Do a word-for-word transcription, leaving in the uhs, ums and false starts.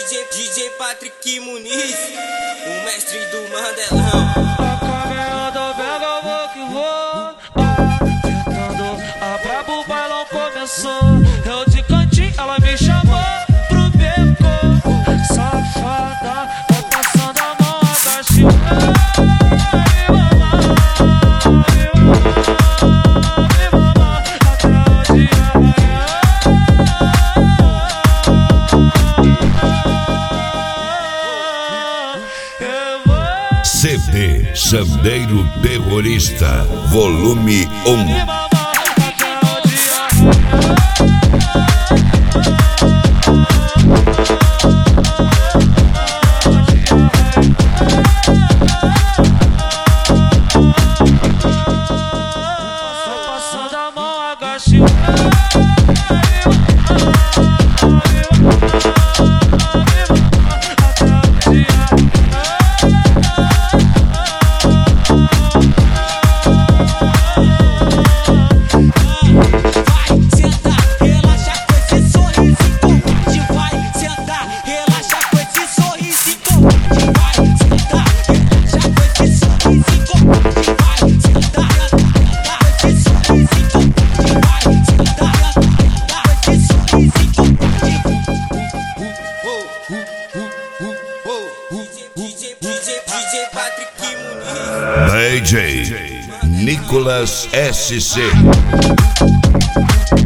DJ, DJ Patrick Muniz, o mestre do Mandelão. A caminhada pega, eu vou que vou. Tentando, a brabo, o bailão começou. Eu de cantinho, ela me chamou pro beco. Safada, tá passando a mão, agache. C D Sandeiro Terrorista, volume um. Passando a mão, agache. D J Nicolas S C